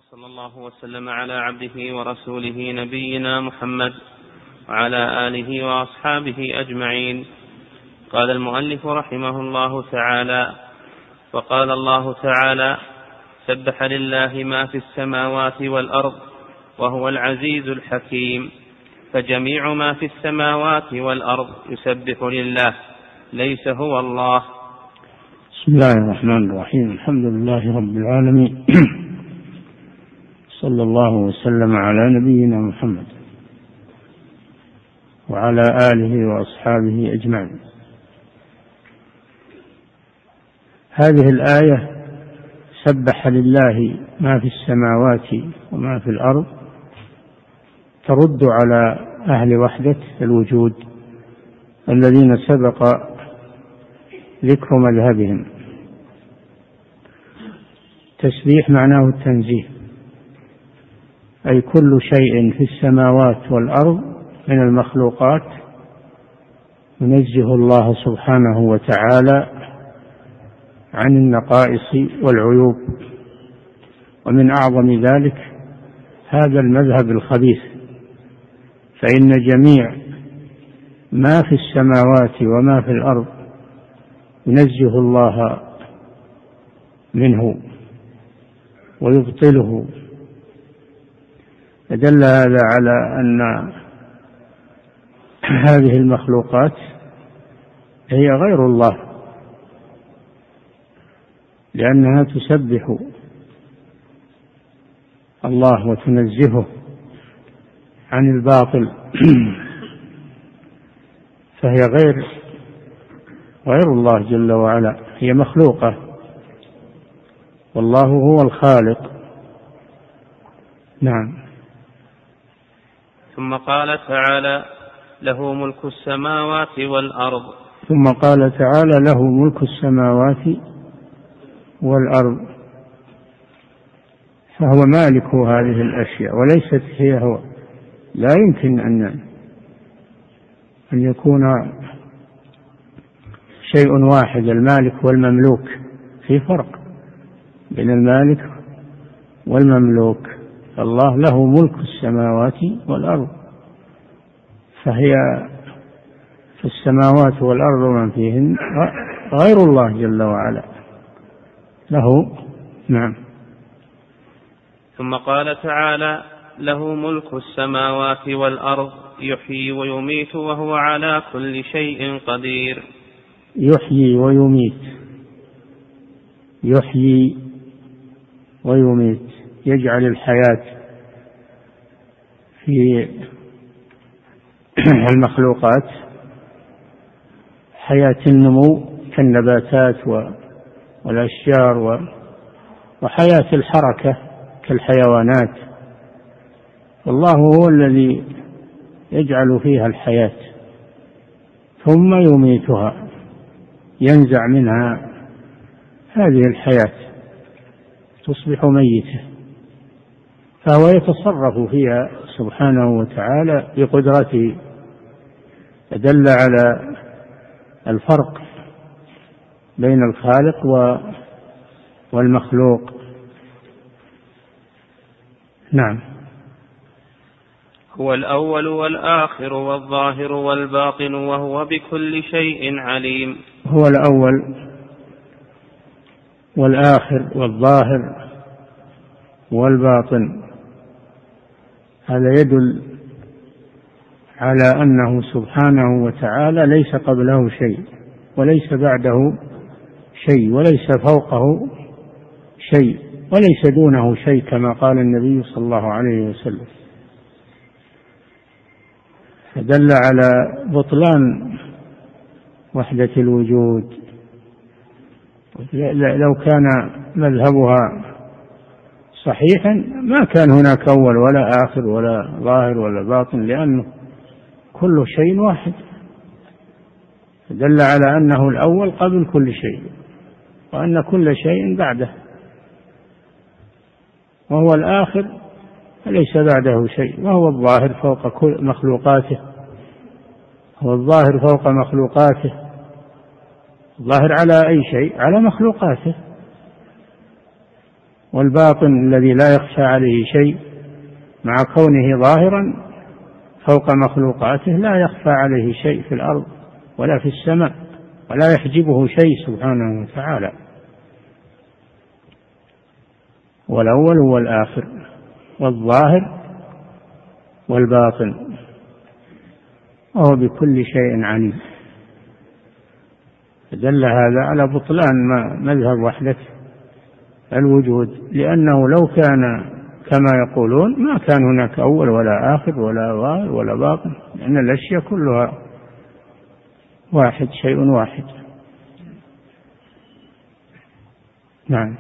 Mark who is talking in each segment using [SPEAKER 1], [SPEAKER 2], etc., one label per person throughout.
[SPEAKER 1] وصلى الله وسلم على عبده ورسوله نبينا محمد وعلى آله وأصحابه أجمعين. قال المؤلف رحمه الله تعالى: وقال الله تعالى: سبح لله ما في السماوات والأرض وهو العزيز الحكيم. فجميع ما في السماوات والأرض يسبح لله، ليس هو الله.
[SPEAKER 2] بسم الله الرحمن الرحيم. الحمد لله رب العالمين، صلى الله وسلم على نبينا محمد وعلى آله وأصحابه أجمعين. هذه الآية سبح لله ما في السماوات وما في الأرض ترد على أهل وحدة الوجود الذين سبق ذكر مذهبهم. تسبيح معناه التنزيه، أي كل شيء في السماوات والأرض من المخلوقات ينزه الله سبحانه وتعالى عن النقائص والعيوب. ومن أعظم ذلك هذا المذهب الخبيث، فإن جميع ما في السماوات وما في الأرض ينزه الله منه ويبطله. فدل هذا على أن هذه المخلوقات هي غير الله، لأنها تسبح الله وتنزهه عن الباطل، فهي غير الله جل وعلا، هي مخلوقة والله هو الخالق. نعم.
[SPEAKER 1] ثم قال تعالى: له ملك السماوات والأرض.
[SPEAKER 2] ثم قال تعالى: له ملك السماوات والأرض، فهو مالك هذه الأشياء وليست هي هو. لا يمكن أن يكون شيء واحد، المالك والمملوك، في فرق بين المالك والمملوك. الله له ملك السماوات والأرض، فهي في السماوات والأرض ومن فيهن غير الله جل وعلا له. نعم.
[SPEAKER 1] ثم قال تعالى: له ملك السماوات والأرض يحيي ويميت وهو على كل شيء قدير.
[SPEAKER 2] يحيي ويميت، يحيي ويميت، يجعل الحياة في المخلوقات حياة النمو كالنباتات والأشجار، وحياة الحركة كالحيوانات. والله هو الذي يجعل فيها الحياة ثم يميتها، ينزع منها هذه الحياة تصبح ميتة، فهو يتصرف فيها سبحانه وتعالى بقدرته. فدل على الفرق بين الخالق والمخلوق. نعم.
[SPEAKER 1] هو الأول والآخر والظاهر والباطن وهو بكل شيء عليم.
[SPEAKER 2] هو الأول والآخر والظاهر والباطن، هذا يدل على أنه سبحانه وتعالى ليس قبله شيء وليس بعده شيء وليس فوقه شيء وليس دونه شيء، كما قال النبي صلى الله عليه وسلم. فدل على بطلان وحدة الوجود. لو كان مذهبها صحيحا ما كان هناك أول ولا آخر ولا ظاهر ولا باطن، لأنه كل شيء واحد. دل على أنه الأول قبل كل شيء، وأن كل شيء بعده، وهو الآخر ليس بعده شيء، وهو الظاهر فوق كل مخلوقاته، هو الظاهر فوق مخلوقاته. الظاهر على أي شيء؟ على مخلوقاته. والباطن الذي لا يخفى عليه شيء مع كونه ظاهرا فوق مخلوقاته لا يخفى عليه شيء في الأرض ولا في السماء ولا يحجبه شيء سبحانه وتعالى. والأول والآخر والظاهر والباطن وهو بكل شيء عليم. دل هذا على بطلان مذهب وحدة الوجود، لأنه لو كان كما يقولون ما كان هناك أول ولا آخر ولا ظاهر ولا باطن، لأن الأشياء كلها واحد، شيء واحد. نعم.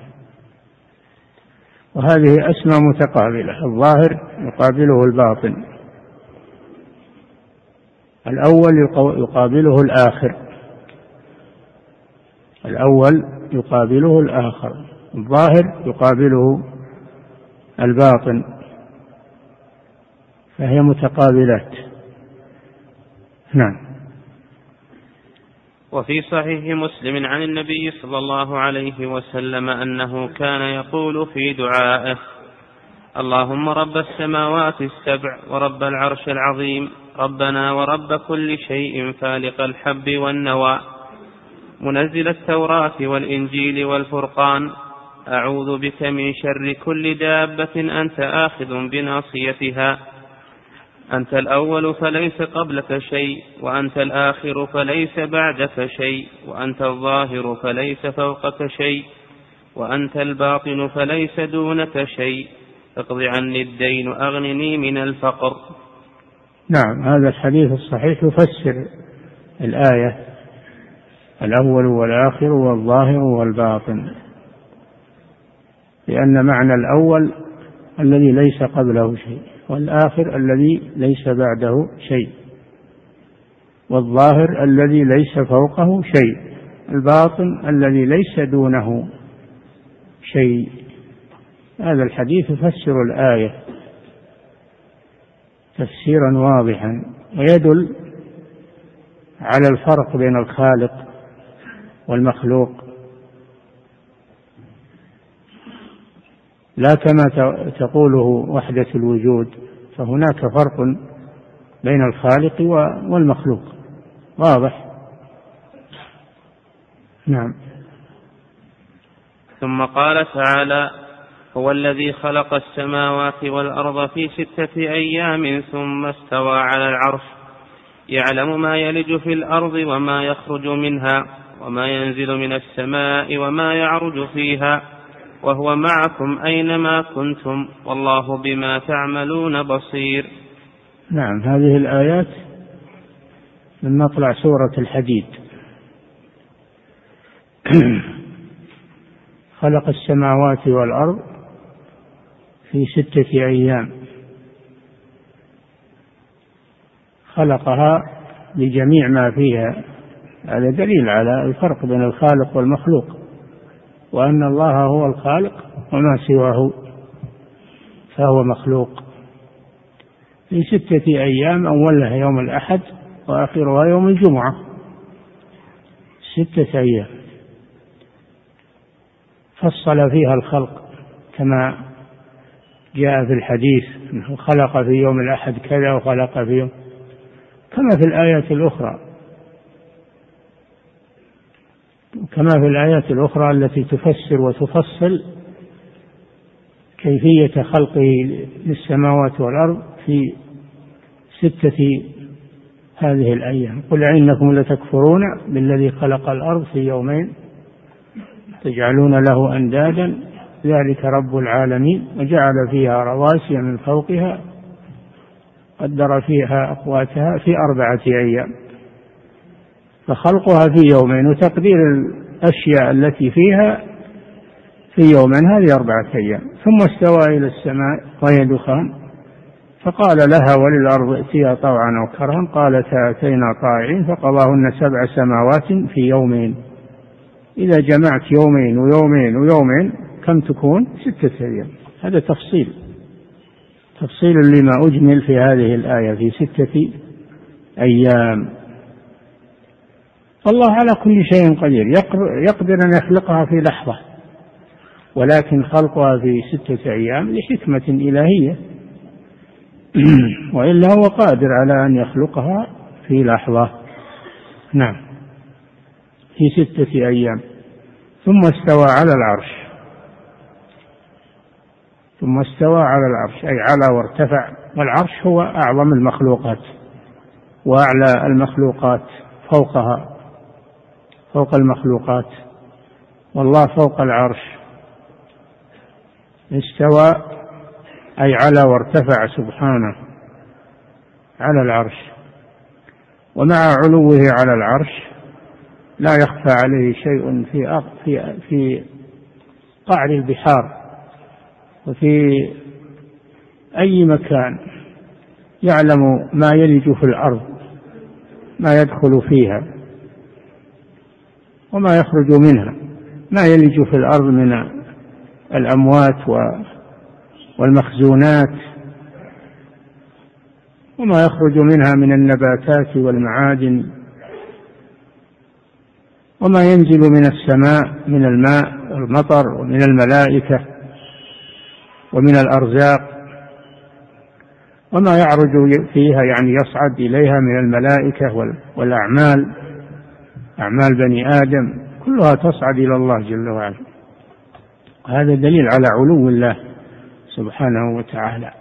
[SPEAKER 2] وهذه أسماء متقابلة، الظاهر يقابله الباطن، الأول يقابله الآخر، الأول يقابله الآخر، الظاهر يقابله الباطن، فهي متقابلات. نعم.
[SPEAKER 1] وفي صحيح مسلم عن النبي صلى الله عليه وسلم أنه كان يقول في دعائه: اللهم رب السماوات السبع ورب العرش العظيم، ربنا ورب كل شيء فالق الحب والنوى، منزل التوراة والإنجيل والفرقان، أعوذ بك من شر كل دابة أنت آخذ بناصيتها، أنت الأول فليس قبلك شيء، وأنت الآخر فليس بعدك شيء، وأنت الظاهر فليس فوقك شيء، وأنت الباطن فليس دونك شيء، اقض عني الدين أغنني من الفقر.
[SPEAKER 2] نعم، هذا الحديث الصحيح يفسر الآية: الأول والآخر والظاهر والباطن، لأن معنى الأول الذي ليس قبله شيء، والآخر الذي ليس بعده شيء، والظاهر الذي ليس فوقه شيء، الباطن الذي ليس دونه شيء. هذا الحديث يفسر الآية تفسيرا واضحا، ويدل على الفرق بين الخالق والمخلوق، لا كما تقوله وحدة الوجود، فهناك فرق بين الخالق والمخلوق واضح. نعم.
[SPEAKER 1] ثم قال تعالى: هو الذي خلق السماوات والأرض في 6 أيام ثم استوى على العرش، يعلم ما يلج في الأرض وما يخرج منها وما ينزل من السماء وما يعرج فيها، وهو معكم أينما كنتم والله بما تعملون بصير.
[SPEAKER 2] نعم، هذه الآيات من مطلع سورة الحديد. خلق السماوات والأرض في 6 أيام، خلقها بجميع ما فيها. هذا دليل على الفرق بين الخالق والمخلوق، وأن الله هو الخالق وما سواه فهو مخلوق. في 6 أيام، أولها يوم الأحد وآخرها يوم الجمعة، 6 أيام فصل فيها الخلق كما جاء في الحديث: خلق في يوم الأحد كذا وخلق في يوم، كما في الآيات الأخرى، التي تفسر وتفصل كيفية خلقه للسماوات والأرض في 6 هذه الأيام. قل إنكم لتكفرون بالذي خلق الأرض في يومين تجعلون له أندادا ذلك رب العالمين، وجعل فيها رواسي من فوقها قدر فيها أقواتها في 4 أيام. فخلقها في يومين وتقدير الأشياء التي فيها في يومين، هذه 4 أيام. ثم استوى إلى السماء وهي دخان فقال لها وللأرض ائتيا طوعا أو كرها قالتا أتينا طائعين فقضاهن 7 سماوات في يومين. إذا جمعت يومين ويومين ويومين كم تكون؟ 6 أيام. هذا تفصيل لما أجمل في هذه الآية في 6 أيام. الله على كل شيء قدير، يقدر أن يخلقها في لحظة ولكن خلقها في 6 أيام لحكمة إلهية، وإلا هو قادر على أن يخلقها في لحظة. نعم، في 6 أيام. ثم استوى على العرش، ثم استوى على العرش أي على وارتفع، والعرش هو أعظم المخلوقات وأعلى المخلوقات، فوقها، فوق المخلوقات، والله فوق العرش. استوى أي على وارتفع سبحانه على العرش. ومع علوه على العرش لا يخفى عليه شيء في قعر البحار وفي أي مكان، يعلم ما يلج في الأرض، ما يدخل فيها وما يخرج منها، ما يلج في الأرض من الأموات والمخزونات، وما يخرج منها من النباتات والمعادن، وما ينزل من السماء من الماء والمطر ومن الملائكة ومن الأرزاق، وما يعرج فيها يعني يصعد إليها من الملائكة والأعمال، أعمال بني آدم كلها تصعد إلى الله جل وعلا. هذا دليل على علو الله سبحانه وتعالى.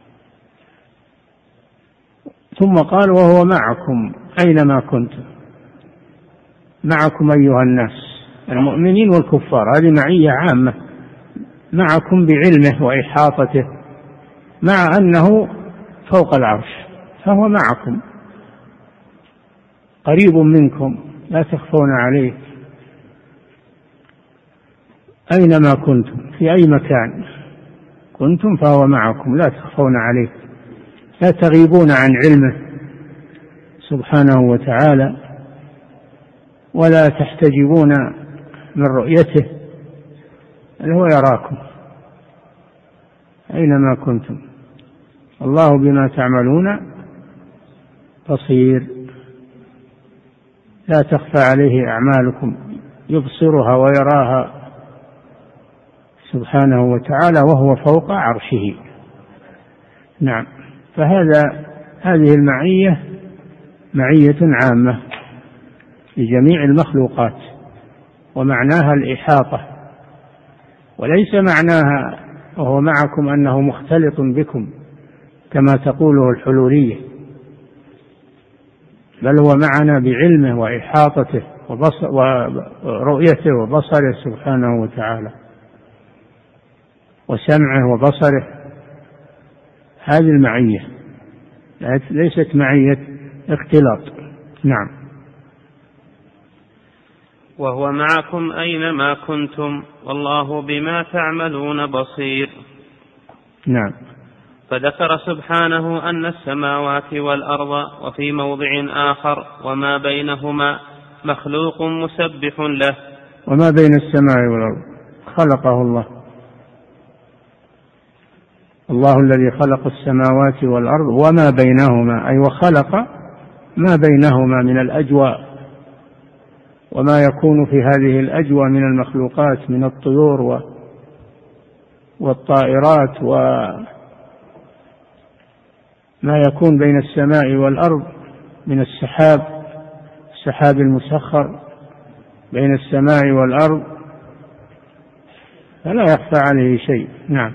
[SPEAKER 2] ثم قال وهو معكم أينما كنتم، معكم أيها الناس المؤمنين والكفار، هذه معية عامة، معكم بعلمه وإحاطته، مع أنه فوق العرش فهو معكم قريب منكم لا تخفون عليه، أينما كنتم في أي مكان كنتم فهو معكم لا تخفون عليه، لا تغيبون عن علمه سبحانه وتعالى، ولا تحتجبون من رؤيته، بل هو يراكم أينما كنتم. الله بما تعملون بصير، لا تخفى عليه أعمالكم، يبصرها ويراها سبحانه وتعالى وهو فوق عرشه. نعم، هذه المعية معية عامة لجميع المخلوقات، ومعناها الإحاطة، وليس معناها وهو معكم أنه مختلط بكم كما تقوله الحلولية، بل هو معنا بعلمه وإحاطته ورؤيته وبصره سبحانه وتعالى وسمعه وبصره. هذه المعية ليست معية اختلاط. نعم.
[SPEAKER 1] وهو معكم أينما كنتم والله بما تعملون بصير.
[SPEAKER 2] نعم.
[SPEAKER 1] فذكر سبحانه أن السماوات والأرض وفي موضع آخر وما بينهما مخلوق مسبح له.
[SPEAKER 2] وما بين السماء والأرض خلقه الله، الله الذي خلق السماوات والأرض وما بينهما، أي وخلق ما بينهما من الأجواء وما يكون في هذه الأجواء من المخلوقات من الطيور والطائرات، وما يكون بين السماء والأرض من السحاب المسخر بين السماء والأرض، فلا يخفى عليه شيء. نعم.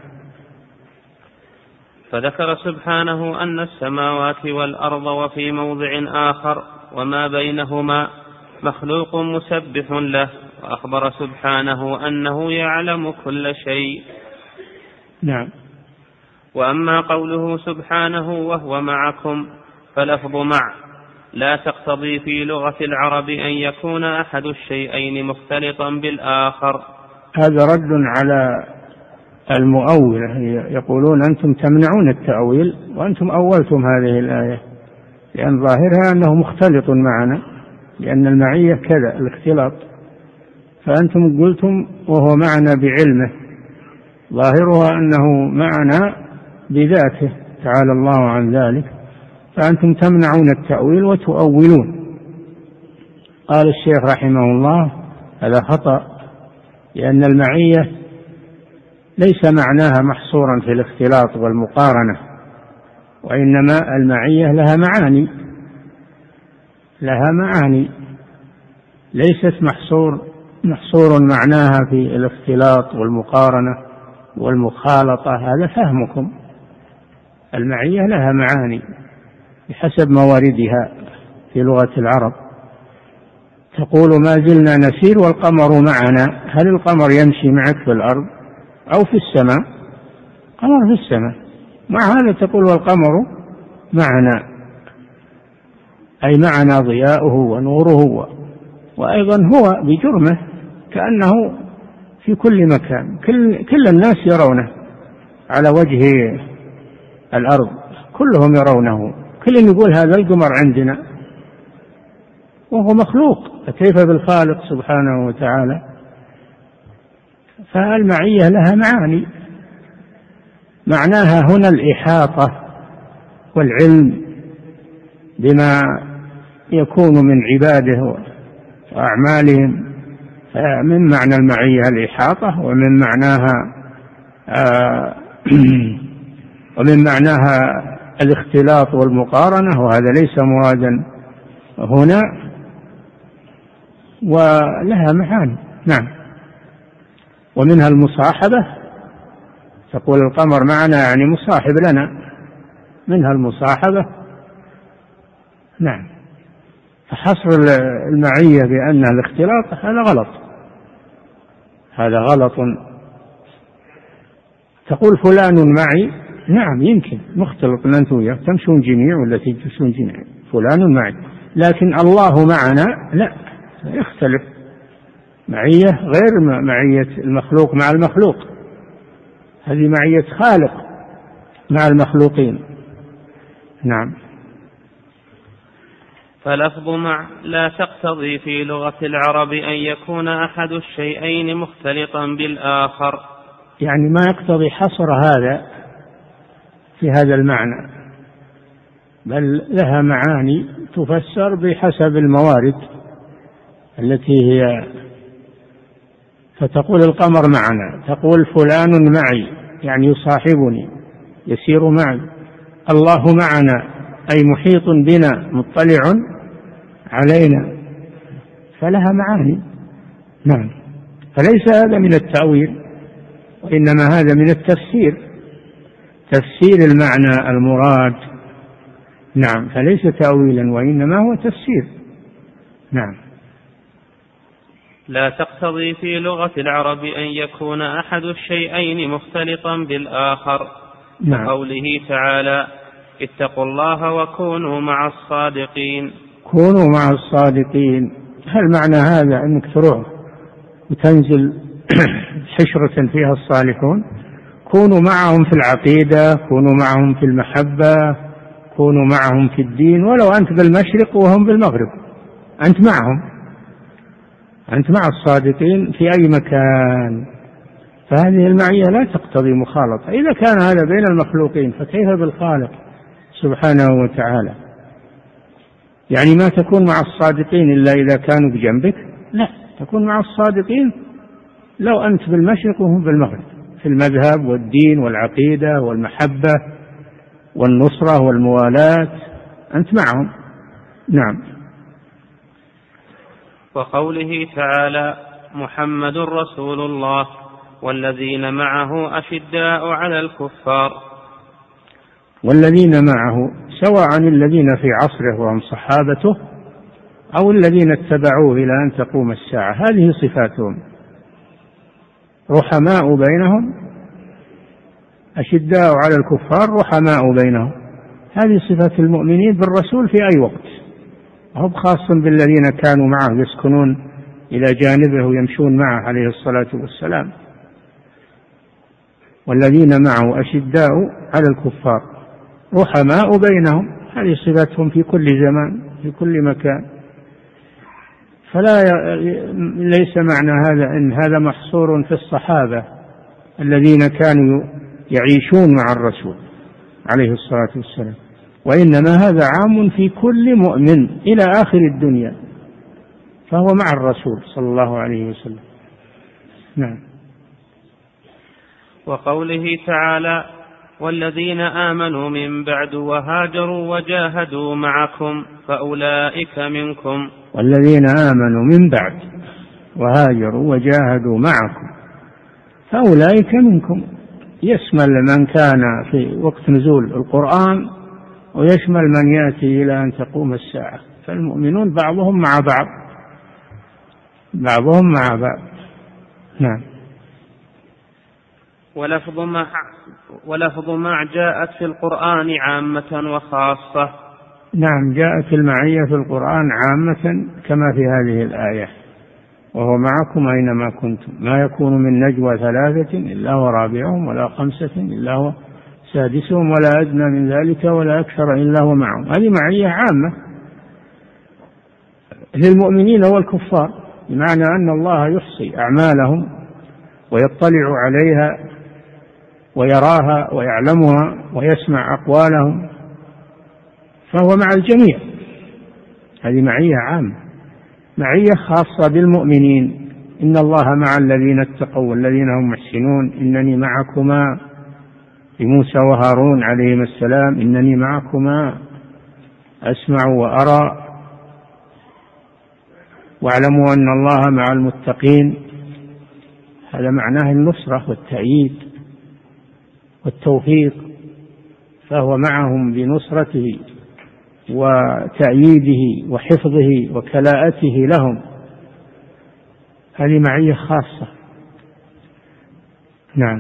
[SPEAKER 1] فذكر سبحانه أن السماوات والأرض وفي موضع آخر وما بينهما مخلوق مسبح له، وأخبر سبحانه أنه يعلم كل شيء.
[SPEAKER 2] نعم.
[SPEAKER 1] وأما قوله سبحانه وهو معكم فلفظ مع لا تقتضي في لغة العرب أن يكون أحد الشيئين مختلطا بالآخر.
[SPEAKER 2] هذا رد على المؤولة، يقولون أنتم تمنعون التأويل وأنتم أولتم هذه الآية، لأن ظاهرها أنه مختلط معنا، لأن المعية كذا الاختلاط، فأنتم قلتم وهو معنا بعلمه، ظاهرها أنه معنا بذاته تعالى الله عن ذلك، فأنتم تمنعون التأويل وتؤولون. قال الشيخ رحمه الله هذا خطأ، لأن المعية ليس معناها محصورا في الاختلاط والمقارنة، وإنما المعية لها معاني ليست محصور معناها في الاختلاط والمقارنة والمخالطة، هذا فهمكم. المعية لها معاني بحسب مواردها في لغة العرب. تقول ما زلنا نسير والقمر معنا، هل القمر يمشي معك في الأرض أو في السماء؟ قمر في السماء، مع هذا تقول والقمر معنا، أي معنا ضياؤه ونوره، وأيضا هو بجرمه كأنه في كل مكان، كل الناس يرونه على وجه الأرض، كلهم يرونه، كل يقول هذا القمر عندنا، وهو مخلوق، فكيف بالخالق سبحانه وتعالى؟ فالمعية لها معاني، معناها هنا الإحاطة والعلم بما يكون من عباده وأعمالهم، فمن معنى المعية الإحاطة، ومن معناها الاختلاط والمقارنة، وهذا ليس مرادا هنا، ولها معاني. نعم. ومنها المصاحبة، تقول القمر معنا يعني مصاحب لنا، منها المصاحبة. نعم. فحصر المعية بأنها الاختلاط هذا غلط. تقول فلان معي، نعم يمكن مختلط أنت وياه تمشون جميع ولا تجلسون جميع، فلان معي، لكن الله معنا لا، يختلف. معية غير معية المخلوق مع المخلوق، هذه معية خالق مع المخلوقين. نعم.
[SPEAKER 1] فلفظ مع لا تقتضي في لغة العرب أن يكون أحد الشيئين مختلطا بالآخر،
[SPEAKER 2] يعني ما يقتضي حصر هذا في هذا المعنى، بل لها معاني تفسر بحسب الموارد التي هي. فتقول القمر معنا، تقول فلان معي يعني يصاحبني يسير معي، الله معنا أي محيط بنا مطلع علينا، فلها معاني. نعم. فليس هذا من التأويل، وإنما هذا من التفسير، تفسير المعنى المراد. نعم. فليس تأويلا وإنما هو تفسير. نعم.
[SPEAKER 1] لا تقتضي في لغة العرب أن يكون أحد الشيئين مختلطا بالآخر.
[SPEAKER 2] نعم.
[SPEAKER 1] قوله تعالى اتقوا الله وكونوا مع الصادقين.
[SPEAKER 2] كونوا مع الصادقين، هل معنى هذا أنك تروح وتنزل حشرة فيها الصالحون؟ كونوا معهم في العقيدة، كونوا معهم في المحبة، كونوا معهم في الدين، ولو أنت بالمشرق وهم بالمغرب أنت معهم، أنت مع الصادقين في أي مكان. فهذه المعية لا تقتضي مخالطة. إذا كان هذا بين المخلوقين فكيف بالخالق سبحانه وتعالى؟ يعني ما تكون مع الصادقين إلا إذا كانوا بجنبك؟ لا، تكون مع الصادقين لو أنت بالمشرق وهم بالمغرب، في المذهب والدين والعقيدة والمحبة والنصرة والموالاة أنت معهم. نعم.
[SPEAKER 1] وقوله تعالى محمد رسول الله والذين معه أشداء على الكفار.
[SPEAKER 2] والذين معه سواء الذين في عصره وهم صحابته أو الذين اتبعوه إلى أن تقوم الساعة، هذه صفاتهم، رحماء بينهم، أشداء على الكفار رحماء بينهم، هذه صفة المؤمنين بالرسول في أي وقت، هم خاص بالذين كانوا معه يسكنون إلى جانبه ويمشون معه عليه الصلاة والسلام. والذين معه أشداء على الكفار رحماء بينهم، هذه صفتهم في كل زمان في كل مكان. ليس معنى هذا أن هذا محصور في الصحابة الذين كانوا يعيشون مع الرسول عليه الصلاة والسلام، وإنما هذا عام في كل مؤمن إلى آخر الدنيا، فهو مع الرسول صلى الله عليه وسلم. نعم.
[SPEAKER 1] وقوله تعالى والذين آمنوا من بعد وهاجروا وجاهدوا معكم فأولئك منكم.
[SPEAKER 2] والذين آمنوا من بعد وهاجروا وجاهدوا معكم فأولئك منكم، يشمل من كان في وقت نزول القرآن ويشمل من يأتي إلى أن تقوم الساعة، فالمؤمنون بعضهم مع بعض، بعضهم مع بعض. نعم.
[SPEAKER 1] ولفظ مع جاءت في القرآن عامة وخاصة.
[SPEAKER 2] نعم، جاءت المعية في القرآن عامة كما في هذه الآية، وهو معكم أينما كنتم ما يكون من نجوى 3 إلا هو رابعهم ولا 5 إلا هو سادسهم ولا أدنى من ذلك ولا أكثر إلا هو معهم. هذه معية عامة للمؤمنين والكفار، بمعنى أن الله يحصي أعمالهم ويطلع عليها ويراها ويعلمها ويسمع أقوالهم، فهو مع الجميع. هذه معية عامة. معية خاصة بالمؤمنين، إن الله مع الذين اتقوا والذين هم محسنون، إنني معكما، لموسى وهارون عليهما السلام، إنني معكما أسمع وأرى، واعلموا أن الله مع المتقين. هذا معناه النصرة والتأييد والتوفيق، فهو معهم بنصرته وتأييده وحفظه وكلاءته لهم. هذه معية خاصة. نعم.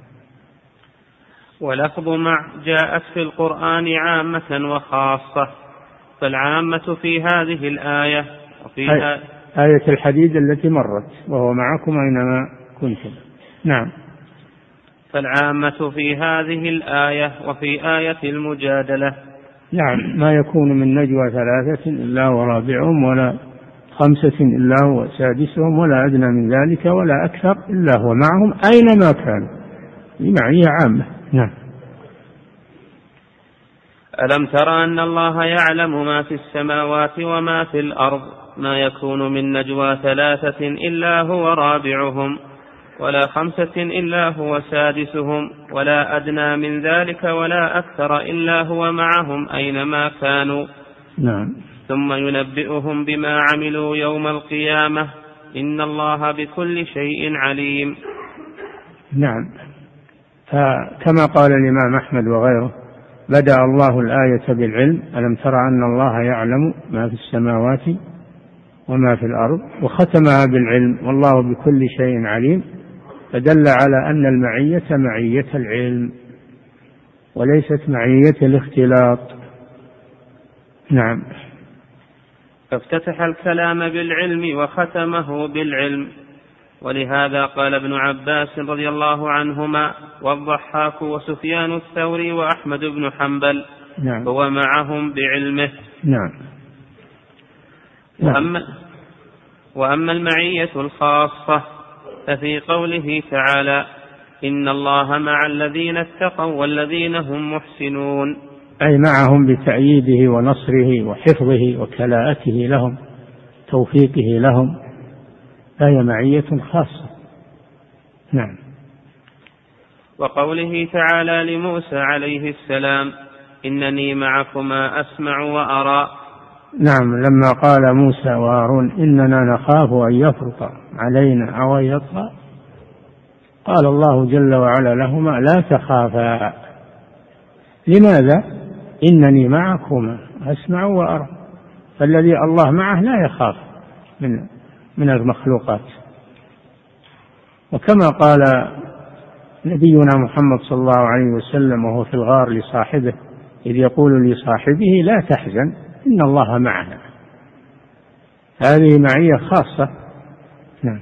[SPEAKER 1] ولفظ مع جاءت في القرآن عامة وخاصة، فالعامة في هذه الآية وفيها
[SPEAKER 2] آية الحديد التي مرت وهو معكم أينما كنتم. نعم.
[SPEAKER 1] فالعامة في هذه الآية وفي آية المجادلة.
[SPEAKER 2] نعم، ما يكون من نجوى 3 إلا هو رابعهم ولا 5 إلا هو سادسهم ولا أدنى من ذلك ولا أكثر إلا هو معهم أينما كانوا. معية عامة. نعم.
[SPEAKER 1] ألم تر أن الله يعلم ما في السماوات وما في الأرض ما يكون من نجوى 3 إلا هو رابعهم ولا 5 إلا هو سادسهم ولا أدنى من ذلك ولا أكثر إلا هو معهم أينما كانوا.
[SPEAKER 2] نعم.
[SPEAKER 1] ثم ينبئهم بما عملوا يوم القيامة إن الله بكل شيء عليم.
[SPEAKER 2] نعم. فكما قال الإمام أحمد وغيره بدأ الله الآية بالعلم، ألم ترى أن الله يعلم ما في السماوات وما في الأرض، وختمها بالعلم والله بكل شيء عليم، فدل على أن المعية معية العلم وليست معية الاختلاط. نعم.
[SPEAKER 1] فافتتح الكلام بالعلم وختمه بالعلم، ولهذا قال ابن عباس رضي الله عنهما والضحاك وسفيان الثوري وأحمد بن حنبل
[SPEAKER 2] نعم.
[SPEAKER 1] هو معهم بعلمه.
[SPEAKER 2] نعم.
[SPEAKER 1] وأما المعية الخاصة ففي قوله تعالى إن الله مع الذين اتقوا والذين هم محسنون،
[SPEAKER 2] أي معهم بتأييده ونصره وحفظه وكلاءته لهم، توفيقه لهم، فهي معية خاصة. نعم.
[SPEAKER 1] وقوله تعالى لموسى عليه السلام إنني معكما أسمع وأرى.
[SPEAKER 2] نعم، لما قال موسى وهارون إننا نخاف أن يفرط علينا أو أن يطغى، قال الله جل وعلا لهما لا تخافا. لماذا؟ إنني معكما أسمع وأرى. فالذي الله معه لا يخاف من المخلوقات. وكما قال نبينا محمد صلى الله عليه وسلم وهو في الغار لصاحبه إذ يقول لصاحبه لا تحزن إن الله معنا، هذه معية خاصة. نعم.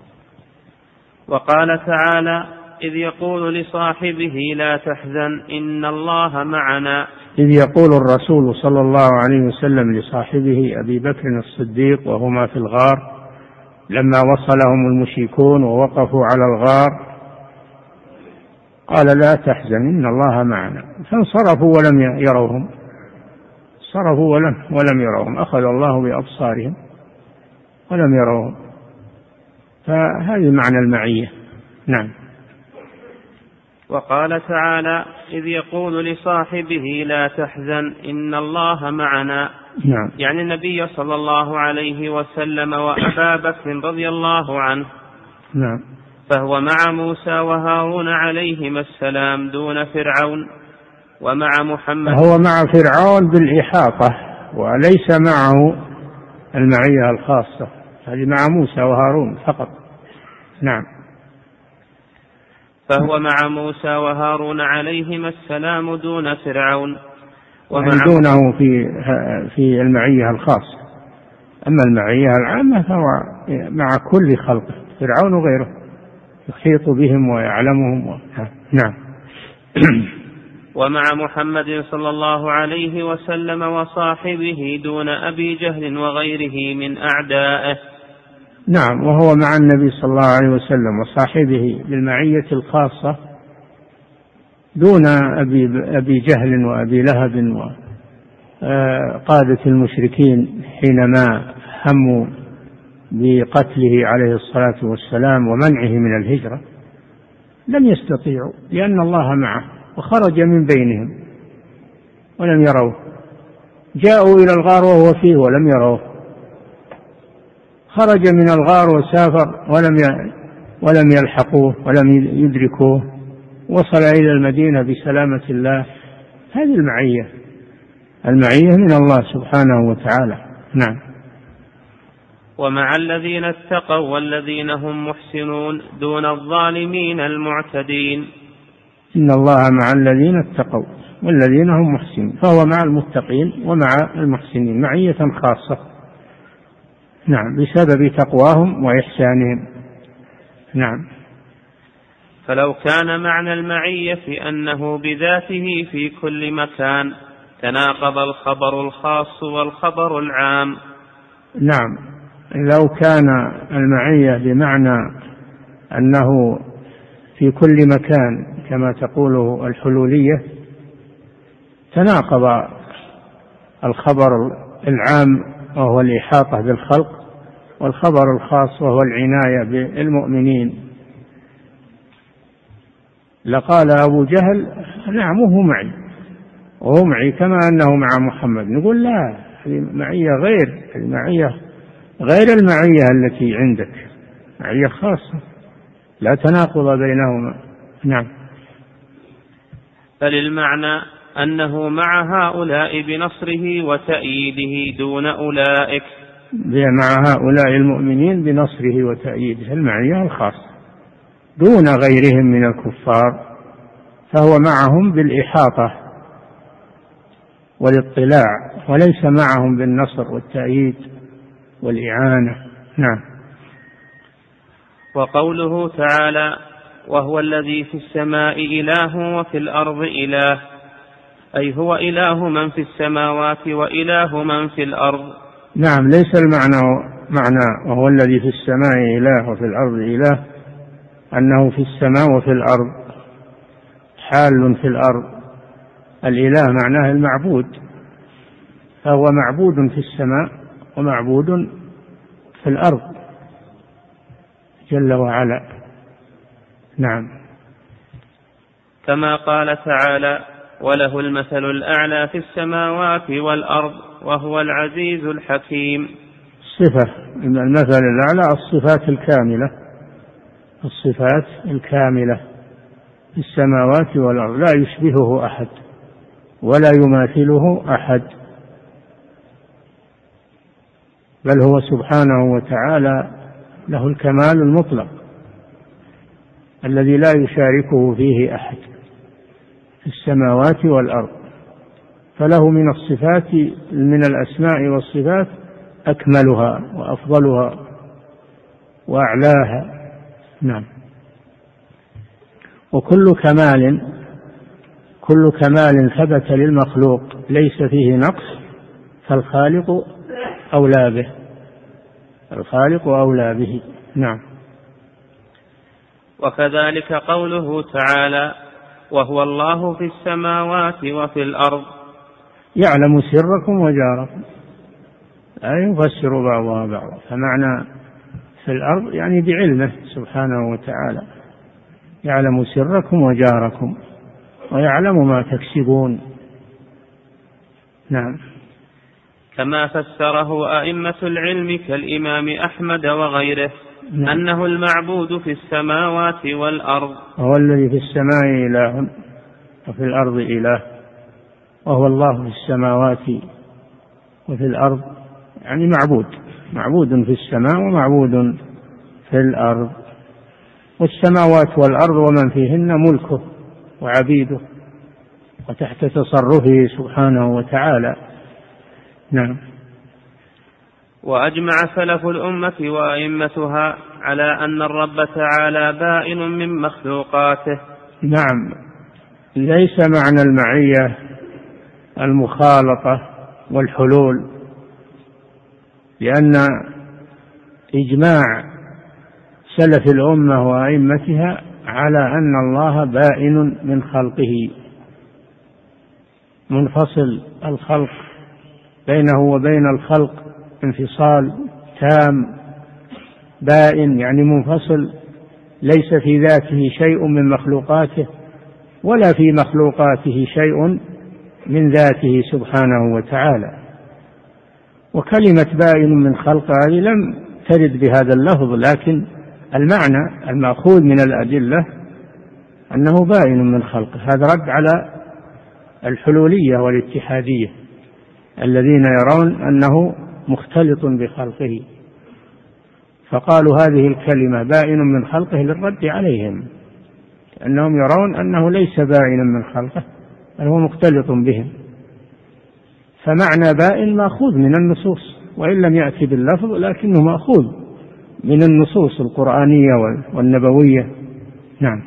[SPEAKER 1] وقال تعالى إذ يقول لصاحبه لا تحزن إن الله معنا،
[SPEAKER 2] إذ يقول الرسول صلى الله عليه وسلم لصاحبه أبي بكر الصديق وهما في الغار لما وصلهم المشركون ووقفوا على الغار قال لا تحزن إن الله معنا، فانصرفوا ولم يروهم، صرفوا ولم يروهم، أخذ الله بأبصارهم ولم يروهم، فهذه معنى المعية. نعم.
[SPEAKER 1] وقال تعالى: إذ يقول لصاحبه لا تحزن إن الله معنا.
[SPEAKER 2] نعم.
[SPEAKER 1] يعني النبي صلى الله عليه وسلم وأبا بكر رضي الله عنه.
[SPEAKER 2] نعم.
[SPEAKER 1] فهو مع موسى وهارون عليهما السلام دون فرعون، ومع محمد
[SPEAKER 2] هو مع فرعون بالإحاطة وليس معه المعية الخاصة، هذه مع موسى وهارون فقط. نعم.
[SPEAKER 1] فهو مع موسى وهارون عليهما السلام دون فرعون،
[SPEAKER 2] دونه في المعية الخاصة. أما المعية العامة فهو مع كل خلقه، فرعون وغيره يحيط بهم ويعلمهم. نعم.
[SPEAKER 1] ومع محمد صلى الله عليه وسلم وصاحبه دون أبي جهل وغيره من أعدائه.
[SPEAKER 2] نعم. وهو مع النبي صلى الله عليه وسلم وصاحبه بالمعية الخاصة دون أبي جهل وأبي لهب وقادة المشركين حينما هموا بقتله عليه الصلاة والسلام ومنعه من الهجرة، لم يستطيعوا لأن الله معه وخرج من بينهم ولم يروه. جاءوا إلى الغار وهو فيه ولم يروه، خرج من الغار وسافر ولم يلحقوه ولم يدركوه، وصل إلى المدينة بسلامة الله. هذه المعية من الله سبحانه وتعالى. نعم.
[SPEAKER 1] ومع الذين اتقوا والذين هم محسنون دون الظالمين المعتدين.
[SPEAKER 2] إن الله مع الذين اتقوا والذين هم محسنون، فهو مع المتقين ومع المحسنين معية خاصة. نعم. بسبب تقواهم وإحسانهم. نعم.
[SPEAKER 1] فلو كان معنى المعية أنه بذاته في كل مكان تناقض الخبر الخاص والخبر العام.
[SPEAKER 2] نعم. لو كان المعية بمعنى أنه في كل مكان كما تقوله الحلولية تناقض الخبر العام وهو الإحاطة بالخلق، والخبر الخاص وهو العناية بالمؤمنين. لقال أبو جهل: نعم وهو معي كما أنه مع محمد. نقول لا، هذه معية غير المعية التي عندك، معية خاصة لا تناقض بينهما. نعم.
[SPEAKER 1] فللمعنى أنه مع هؤلاء بنصره وتأييده دون أولئك،
[SPEAKER 2] مع هؤلاء المؤمنين بنصره وتأييده، المعية الخاصة دون غيرهم من الكفار، فهو معهم بالإحاطة والاطلاع وليس معهم بالنصر والتأييد والإعانة. نعم.
[SPEAKER 1] وقوله تعالى: وهو الذي في السماء إله وفي الأرض إله، أي هو إله من في السماوات وإله من في الأرض.
[SPEAKER 2] نعم. ليس معنى وهو الذي في السماء إله وفي الأرض إله أنه في السماء وفي الأرض، حال في الأرض. الإله معناه المعبود، فهو معبود في السماء ومعبود في الأرض جل وعلا. نعم.
[SPEAKER 1] كما قال تعالى: وله المثل الأعلى في السماوات والأرض وهو العزيز الحكيم.
[SPEAKER 2] صفة من المثل الأعلى الصفات الكاملة في السماوات والأرض، لا يشبهه أحد ولا يماثله أحد، بل هو سبحانه وتعالى له الكمال المطلق الذي لا يشاركه فيه أحد في السماوات والأرض، فله من الصفات من الأسماء والصفات أكملها وأفضلها وأعلاها. نعم. وكل كمال ثبت للمخلوق ليس فيه نقص فالخالق أولى به. نعم.
[SPEAKER 1] وكذلك قوله تعالى: وهو الله في السماوات وفي الأرض،
[SPEAKER 2] يعلم سركم وجاركم، لا يفسر بعضها بعضا. فمعنى في الأرض يعني بعلمه سبحانه وتعالى، يعلم سركم وجهركم ويعلم ما تكسبون. نعم.
[SPEAKER 1] كما فسره أئمة العلم كالإمام أحمد وغيره أنه المعبود في السماوات والأرض،
[SPEAKER 2] هو الذي في السماء إله وفي الأرض إله، وهو الله في السماوات وفي الأرض، يعني معبود في السماء ومعبود في الأرض، والسماوات والأرض ومن فيهن ملكه وعبيده وتحت تصرفه سبحانه وتعالى. نعم.
[SPEAKER 1] وأجمع سلف الأمة وأئمتها على أن الرب تعالى بائن من مخلوقاته.
[SPEAKER 2] نعم، ليس معنى المعية المخالطة والحلول، لأن إجماع سلف الأمة وأئمتها على أن الله بائن من خلقه، منفصل الخلق، بينه وبين الخلق انفصال تام، بائن يعني منفصل، ليس في ذاته شيء من مخلوقاته ولا في مخلوقاته شيء من ذاته سبحانه وتعالى. وكلمة بائن من خلقه هذه لم ترد بهذا اللفظ، لكن المعنى المأخوذ من الأدلة أنه بائن من خلقه. هذا رد على الحلولية والاتحادية الذين يرون أنه مختلط بخلقه، فقالوا هذه الكلمة بائن من خلقه للرد عليهم، لأنهم يرون أنه ليس بائنا من خلقه بل هو مختلط بهم. فمعنى بائن مأخوذ من النصوص، وإن لم يأتي باللفظ لكنه مأخوذ من النصوص القرآنية والنبوية. نعم.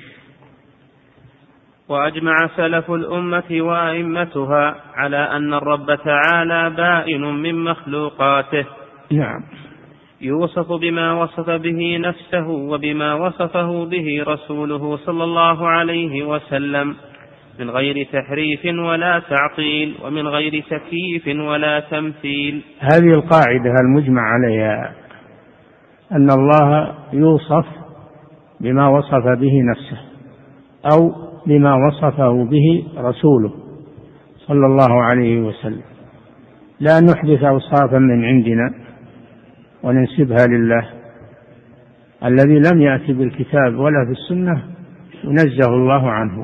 [SPEAKER 1] وأجمع سلف الأمة وأئمتها على أن الرب تعالى بائن من مخلوقاته.
[SPEAKER 2] نعم.
[SPEAKER 1] يوصف بما وصف به نفسه وبما وصفه به رسوله صلى الله عليه وسلم من غير تحريف ولا تعطيل ومن غير تكييف ولا تمثيل.
[SPEAKER 2] هذه القاعدة المجمع عليها، أن الله يوصف بما وصف به نفسه أو بما وصفه به رسوله صلى الله عليه وسلم، لا نحدث أوصافا من عندنا وننسبها لله. الذي لم يأتي بالكتاب ولا في السنة ينزه الله عنه،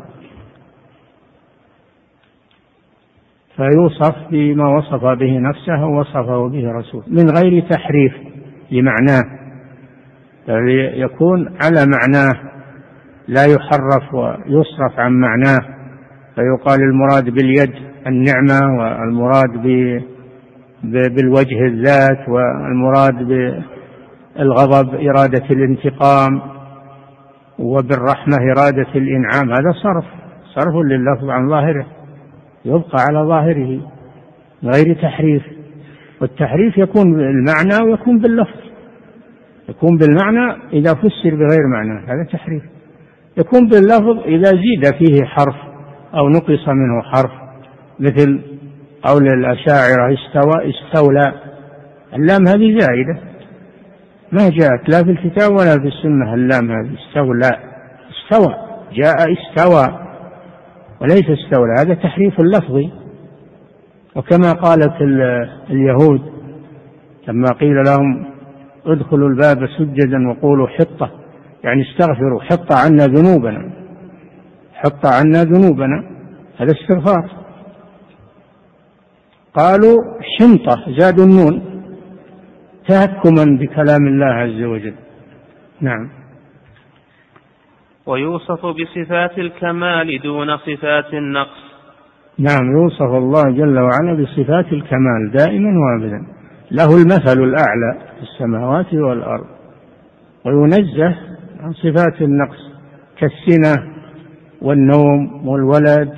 [SPEAKER 2] فيوصف بما وصف به نفسه ووصفه به رسوله من غير تحريف لمعناه، يكون على معناه لا يحرف ويصرف عن معناه، فيقال المراد باليد النعمة، والمراد بالوجه الذات، والمراد بالغضب إرادة الانتقام، وبالرحمة إرادة الإنعام. هذا صرف لللفظ عن ظاهره، يبقى على ظاهره غير تحريف. والتحريف يكون بالمعنى ويكون باللفظ. يكون بالمعنى إذا فسر بغير معنى، هذا تحريف. يكون باللفظ إذا زيد فيه حرف أو نقص منه حرف، مثل قول الأشاعرة استولى، اللام هذه زائدة ما جاءت لا في الكتاب ولا في السنة، اللام هذه استوى جاء استوى وليس استولى، هذا تحريف لفظي. وكما قالت اليهود لما قيل لهم ادخلوا الباب سجدا وقولوا حطة، يعني استغفروا، حط عنا ذنوبنا، حط عنا ذنوبنا، هذا استغفار. قالوا حنطة، زادوا النون تهكما بكلام الله عز وجل. نعم.
[SPEAKER 1] ويوصف بصفات الكمال دون صفات النقص.
[SPEAKER 2] نعم، يوصف الله جل وعلا بصفات الكمال دائما وابدا، له المثل الأعلى في السماوات والأرض، وينزه عن صفات النقص كالسنة والنوم والولد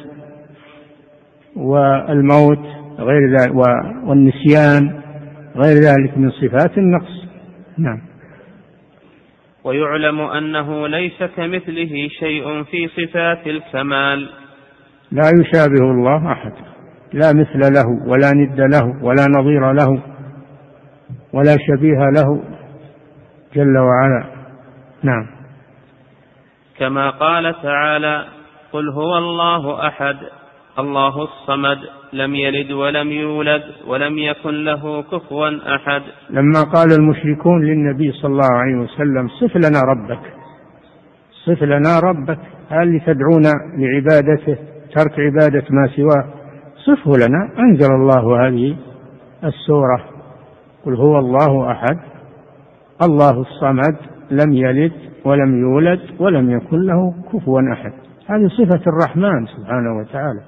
[SPEAKER 2] والموت غير ذلك، والنسيان غير ذلك من صفات النقص. نعم.
[SPEAKER 1] ويعلم أنه ليس كمثله شيء في صفات الكمال،
[SPEAKER 2] لا يشابه الله أحد، لا مثل له ولا ند له ولا نظير له ولا شبيه له جل وعلا. نعم.
[SPEAKER 1] كما قال تعالى: قل هو الله أحد الله الصمد لم يلد ولم يولد ولم يكن له كفوا أحد.
[SPEAKER 2] لما قال المشركون للنبي صلى الله عليه وسلم: صف لنا ربك، صف لنا ربك، هل تدعون لعبادته ترك عبادة ما سواه؟ صفه لنا. أنزل الله هذه السورة: قل هو الله أحد الله الصمد لم يلد ولم يولد ولم يكن له كفوا أحد. هذه صفة الرحمن سبحانه وتعالى.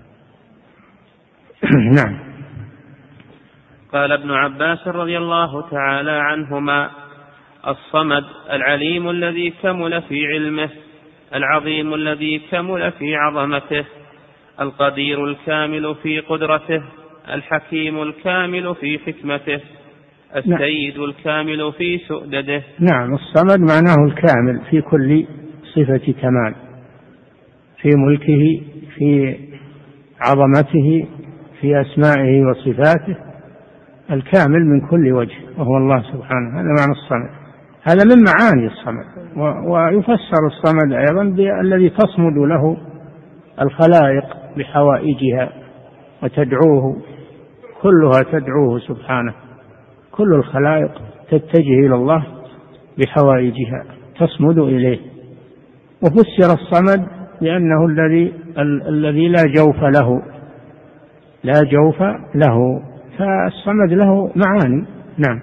[SPEAKER 2] نعم.
[SPEAKER 1] قال ابن عباس رضي الله تعالى عنهما: الصمد العليم الذي كمل في علمه، العظيم الذي كمل في عظمته، القدير الكامل في قدرته، الحكيم الكامل في حكمته، السيد الكامل في سؤدده.
[SPEAKER 2] نعم، الصمد معناه الكامل في كل صفة كمال، في ملكه، في عظمته، في أسمائه وصفاته، الكامل من كل وجه، وهو الله سبحانه. هذا معنى الصمد، هذا من معاني الصمد. ويفسر الصمد أيضا بالذي تصمد له الخلائق بحوائجها وتدعوه، كلها تدعوه سبحانه، كل الخلائق تتجه إلى الله بحوائجها تصمد إليه. وفسر الصمد لأنه الذي لا جوف له، لا جوف له، فالصمد له معاني. نعم.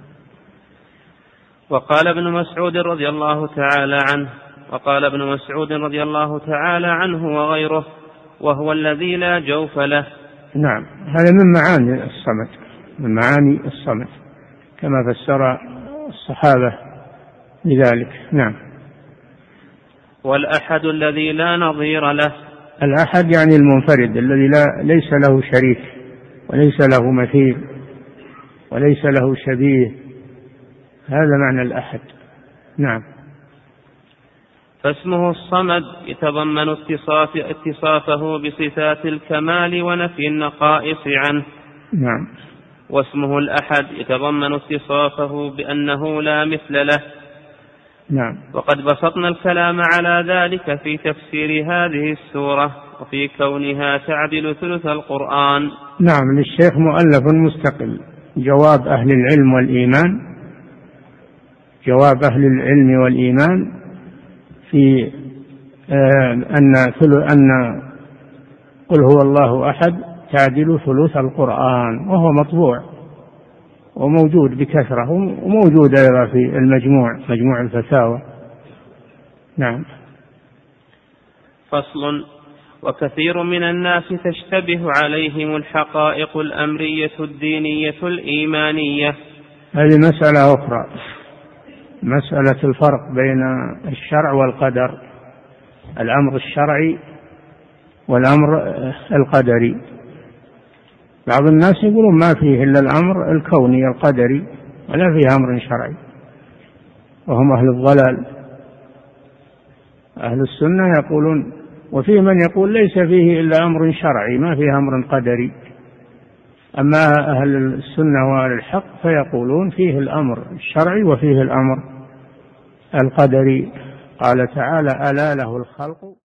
[SPEAKER 1] وقال ابن مسعود رضي الله تعالى عنه وغيره: وهو الذي لا جوف له.
[SPEAKER 2] نعم، هذا من معاني الصمد، من معاني الصمد كما فسر الصحابة لذلك. نعم.
[SPEAKER 1] والأحد الذي لا نظير له.
[SPEAKER 2] الأحد يعني المنفرد الذي ليس له شريك وليس له مثيل وليس له شبيه، هذا معنى الأحد. نعم.
[SPEAKER 1] فاسمه الصمد يتضمن اتصافه بصفات الكمال ونفي النقائص عنه.
[SPEAKER 2] نعم.
[SPEAKER 1] واسمه الأحد يتضمن اتصافه بأنه لا مثل له.
[SPEAKER 2] نعم.
[SPEAKER 1] وقد بسطنا الكلام على ذلك في تفسير هذه السورة وفي كونها تعدل ثلث القرآن.
[SPEAKER 2] نعم، للشيخ مؤلف مستقل: جواب أهل العلم والإيمان، جواب أهل العلم والإيمان في أن قل هو الله أحد تعدل ثلث القرآن، وهو مطبوع وموجود بكثرة، وموجود أيضا في مجموع الفتاوى. نعم.
[SPEAKER 1] فصل: وكثير من الناس تشتبه عليهم الحقائق الأمرية الدينية الإيمانية.
[SPEAKER 2] هذه مسألة أخرى، مسألة الفرق بين الشرع والقدر، الأمر الشرعي والأمر القدري. بعض الناس يقولون ما فيه إلا الأمر الكوني القدري ولا فيه أمر شرعي، وهم أهل الضلال. أهل السنة يقولون، وفيه من يقول ليس فيه إلا أمر شرعي ما فيه أمر قدري. أما أهل السنة وأهل الحق فيقولون فيه الأمر الشرعي وفيه الأمر القدري. قال تعالى: ألا له الخلق